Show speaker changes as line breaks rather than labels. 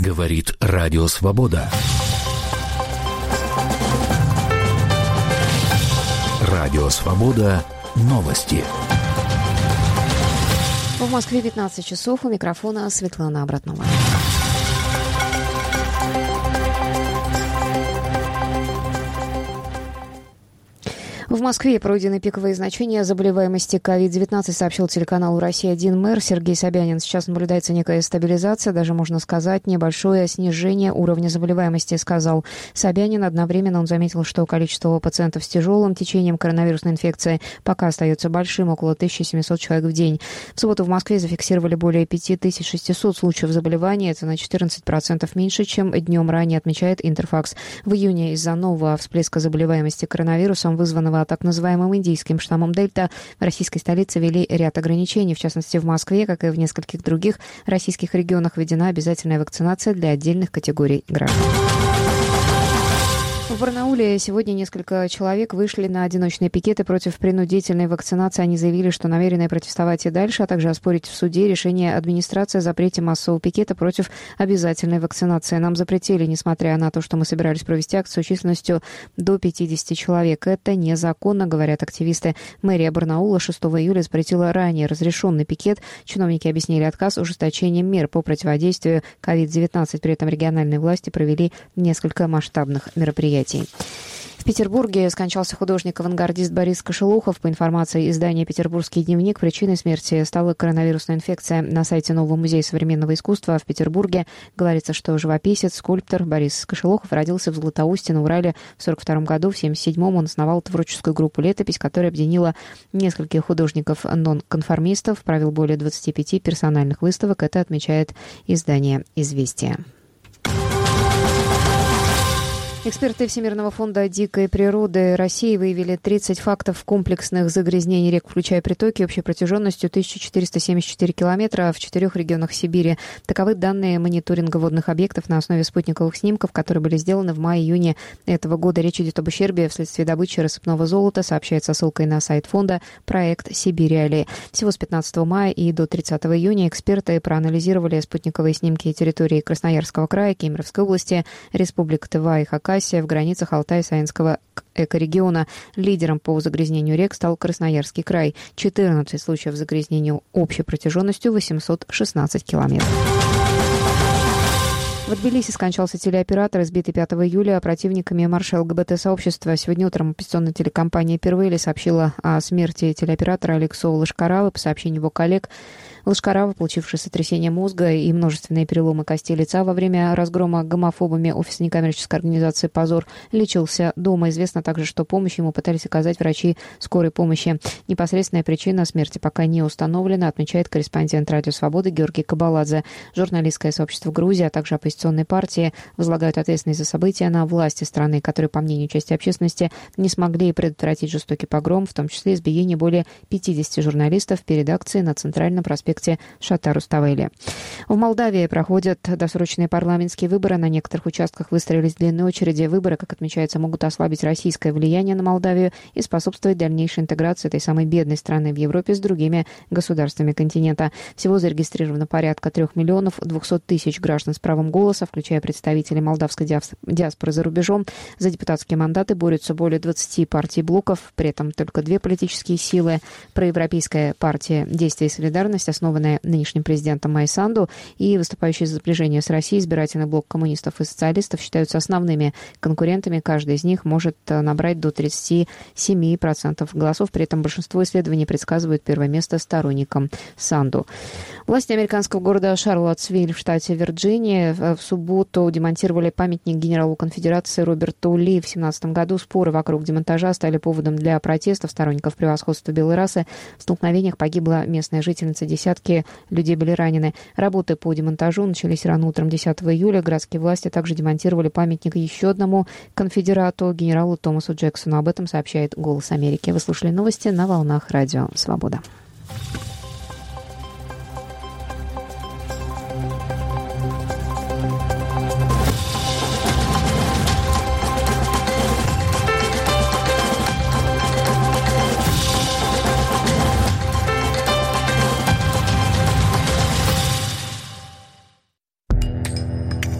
Говорит Радио Свобода. Радио Свобода. Новости.
В Москве 15 часов. У микрофона Светлана Абратнова. В Москве пройдены пиковые значения заболеваемости COVID-19, сообщил телеканалу «Россия-1» мэр Сергей Собянин. Сейчас наблюдается некая стабилизация, даже можно сказать, небольшое снижение уровня заболеваемости, сказал Собянин. Одновременно он заметил, что количество пациентов с тяжелым течением коронавирусной инфекции пока остается большим, около 1700 человек в день. В субботу в Москве зафиксировали более 5600 случаев заболевания. Это на 14% меньше, чем днем ранее, отмечает Интерфакс. В июне из-за нового всплеска заболеваемости коронавирусом, вызванного так называемым индийским штаммом Дельта, в российской столице ввели ряд ограничений. В частности, в Москве, как и в нескольких других российских регионах, введена обязательная вакцинация для отдельных категорий граждан. В Барнауле сегодня несколько человек вышли на одиночные пикеты против принудительной вакцинации. Они заявили, что намерены протестовать и дальше, а также оспорить в суде решение администрации о запрете массового пикета против обязательной вакцинации. Нам запретили, несмотря на то, что мы собирались провести акцию численностью до 50 человек. Это незаконно, говорят активисты. Мэрия Барнаула 6 июля запретила ранее разрешенный пикет. Чиновники объяснили отказ ужесточением мер по противодействию COVID-19. При этом региональные власти провели несколько масштабных мероприятий. В Петербурге скончался художник-авангардист Борис Кошелухов. По информации издания «Петербургский дневник», причиной смерти стала коронавирусная инфекция. На сайте Нового музея современного искусства в Петербурге говорится, что живописец, скульптор Борис Кошелухов родился в Златоусте на Урале в 1942 году. В 1977 он основал творческую группу «Летопись», которая объединила нескольких художников-нонконформистов, провел более 25 персональных выставок. Это отмечает издание «Известия». Эксперты Всемирного фонда дикой природы России выявили 30 фактов комплексных загрязнений рек, включая притоки, общей протяженностью 1474 километра в 4 регионах Сибири. Таковы данные мониторинга водных объектов на основе спутниковых снимков, которые были сделаны в мае-июне этого года. Речь идет об ущербе вследствие добычи рассыпного золота, сообщает со ссылкой на сайт фонда проект «Сибирь-Реалии». Всего с 15 мая и до 30 июня эксперты проанализировали спутниковые снимки территории Красноярского края, Кемеровской области, Республик Тыва и Хакасия в границах Алтай-Саянского экорегиона. Лидером по загрязнению рек стал Красноярский край. 14 случаев загрязнения общей протяженностью 816 километров. В Тбилиси скончался телеоператор, избитый 5 июля противниками марша ЛГБТ-сообщества. Сегодня утром оппозиционная телекомпания «Первейли» сообщила о смерти телеоператора Алексея Лашкаравы. По сообщению его коллег, Лашкарава, получивший сотрясение мозга и множественные переломы костей лица во время разгрома гомофобами офиса некоммерческой организации «Позор», лечился дома. Известно также, что помощь ему пытались оказать врачи скорой помощи. Непосредственная причина смерти пока не установлена, отмечает корреспондент «Радио Свободы» Георгий Кабаладзе. Журналистское сообщество Грузии, а также оппозиционные партии возлагают ответственность за события на власти страны, которые, по мнению части общественности, не смогли предотвратить жестокий погром, в том числе избиение более 50 журналистов перед акцией на Центральном проспекте Шата Руставели. В Молдавии проходят досрочные парламентские выборы. На некоторых участках выстроились длинные очереди. Выборы, как отмечается, могут ослабить российское влияние на Молдавию и способствовать дальнейшей интеграции этой самой бедной страны в Европе с другими государствами континента. Всего зарегистрировано порядка 3 миллионов 200 тысяч граждан с правом голоса, включая представителей молдавской диаспоры за рубежом. За депутатские мандаты борются более 20 партий блоков, при этом только 2 политические силы. Проевропейская партия «Действие и солидарность», основанная нынешним президентом Майя Санду, и выступающие за сближение с Россией избирательный блок коммунистов и социалистов считаются основными конкурентами. Каждый из них может набрать до 37% голосов. При этом большинство исследований предсказывают первое место сторонникам Санду. Власти американского города Шарлоттсвилл в штате Вирджиния в субботу демонтировали памятник генералу конфедерации Роберту Ли. В 2017 году споры вокруг демонтажа стали поводом для протестов сторонников превосходства белой расы. В столкновениях погибла местная жительница, десятки людей были ранены. Работы по демонтажу начались рано утром 10 июля. Городские власти также демонтировали памятник еще одному конфедерату, генералу Томасу Джексону. Об этом сообщает «Голос Америки». Вы слушали новости на волнах Радио Свобода.